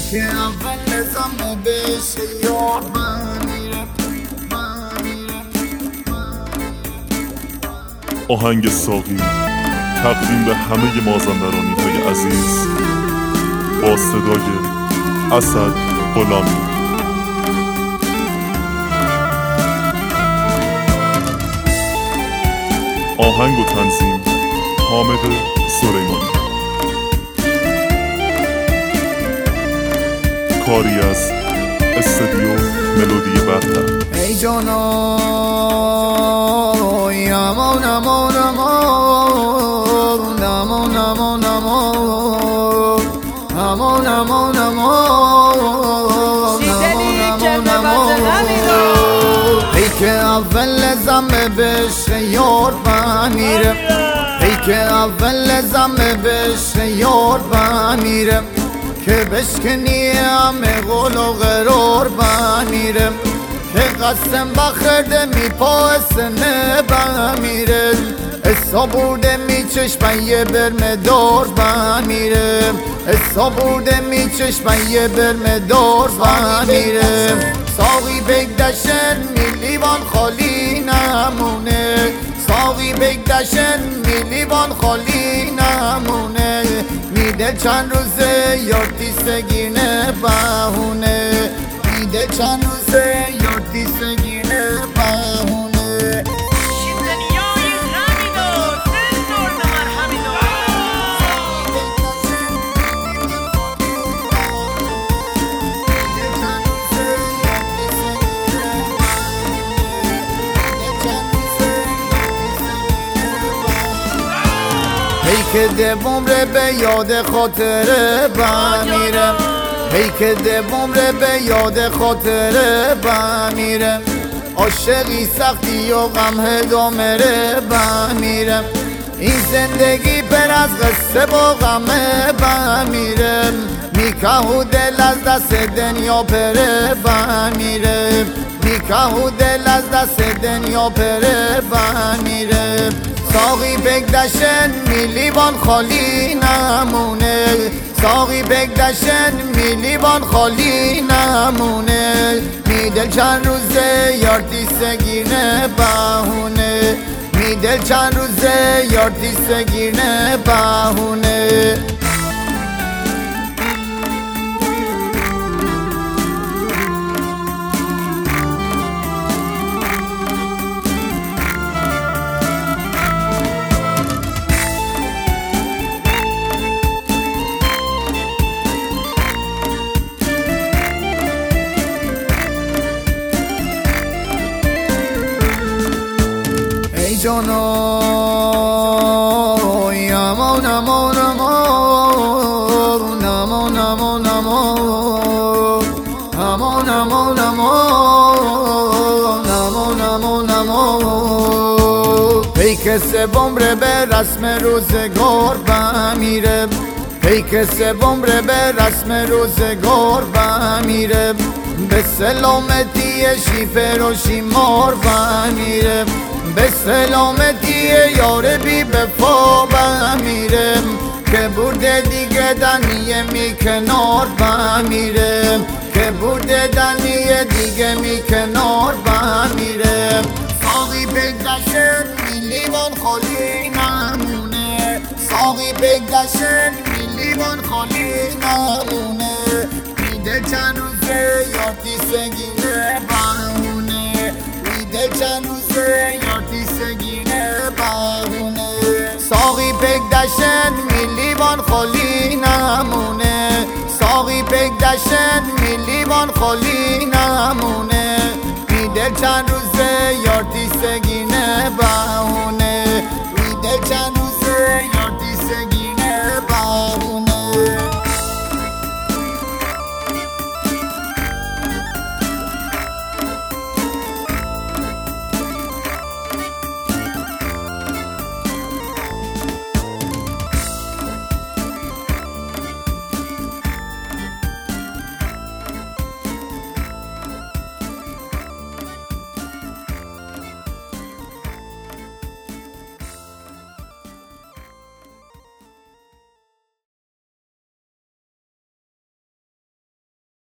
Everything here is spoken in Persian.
که اول زمه بشه یار بمیره. آهنگ ساقی تقدیم به همه مازندرانی های عزیز با صدای اسد غلامی. آهنگ و تنظیم حامد سلیمانی. کاری از استودیو ملودی برتر. ای جانای امان امان امان امان امان امان امان امان ای که اول زمه بشه یار بمیره. ای که اول زمه بشه یار بمیره. که بشکنی همه قول و قرار بمیره. که قسم بخرده می پاسنه بمیره. اسا برده می چشمه یه برمدار بمیره. اسا برده می چشمه یه برمدار بمیره. ساقی بگدشن می لیوان خالی نمونه. ساقی بگدشن می لیوان خالی نمونه. میده چند روزه یارتی سگینه بهونه. میده چند روزه یارتی سگینه بهونه. هی که دوم ره به یاد خاطره بمیره. هی که دوم ره به یاد خاطره بمیره. عاشقی سختی و غم هدامره بمیره. این زندگی پر از قصه با غمه بمیره. میکه و دل از دست دنیا پره بمیره. میکه و دل از دست دنیا پره بمیره. ساقی بگدشن می لیوان خالی نمونه. ساقی بگدشن می لیوان خالی نمونه. میدل چند روزه یارتی سگینه بهونه. میدل چند روزه یارتی سگینه بهونه. ای جانای امان امان امان امان امان امان امان امان امان امان ای که سوم ره به رسم روزگار بمیره. ای که سوم ره به رسم روزگار بمیره. به سلامتی شیفر و شیمار بمیره. به سلامتی یار بی بفا بمیره. که برده دیگه دنیه می کنار بمیره. که برده دنیه دیگه می کنار بمیره. ساقی بگدشن می لیوان خالی نمونه. ساقی بگدشن می لیوان خالی نمونه. میده چند روزه یارتی سگینه بهونه. میده چند روزه یارتی سگینه بهونه. ساقی بگدشن می لیوان خالی نمونه. ساقی بگدشن می لیوان خالی نمونه. میده چند روزه